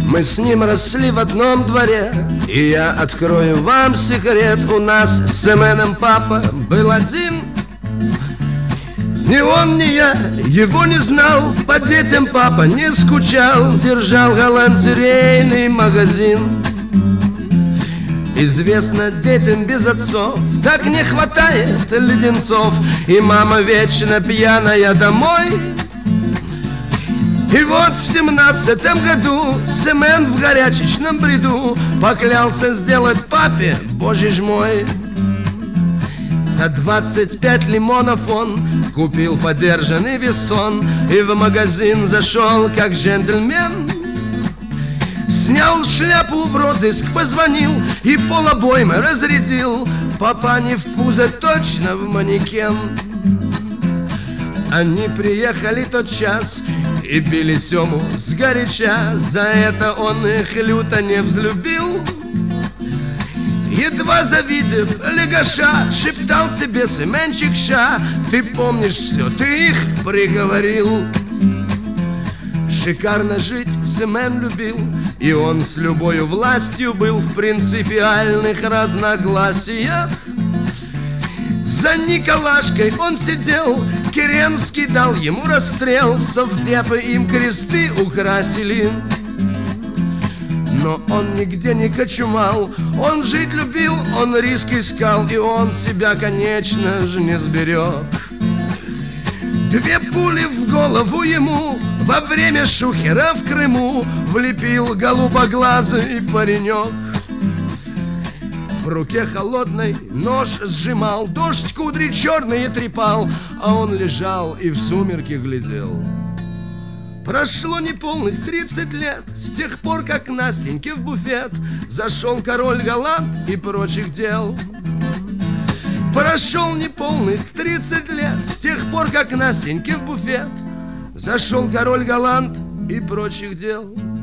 Мы с ним росли в одном дворе, и я открою вам секрет. У нас с Семеном папа был один. Ни он, ни я его не знал, по детям папа не скучал, держал галантерейный магазин. Известно, детям без отцов так не хватает леденцов, и мама вечно пьяная домой. И вот в 17-м году Семен в горячечном бреду поклялся сделать папе, боже ж мой. За 25 лимонов он купил подержанный весон и в магазин зашел как джентльмен. Снял шляпу, в розыск позвонил и полобоймы разрядил. Папа не в пузо, точно в манекен. Они приехали тот час и били Сему сгоряча. За это он их люто не взлюбил. Едва завидев легаша, шептал себе Семенчик ша: ты помнишь все, ты их приговорил. Шикарно жить Семен любил, и он с любою властью был в принципиальных разногласиях. За Николашкой он сидел, Керенский дал ему расстрел, совдепы им кресты украсили. Но он нигде не кочумал, он жить любил, он риск искал, и он себя, конечно же, не сберег. 2 пули в голову ему во время шухера в Крыму влепил голубоглазый паренек. В руке холодной нож сжимал, дождь кудри черные трепал, а он лежал и в сумерки глядел. Прошло неполных 30 лет с тех пор, как Настеньке в буфет зашел король галант и прочих дел. Прошел неполных 30 лет с тех пор, как Настеньке в буфет зашел король галант и прочих дел.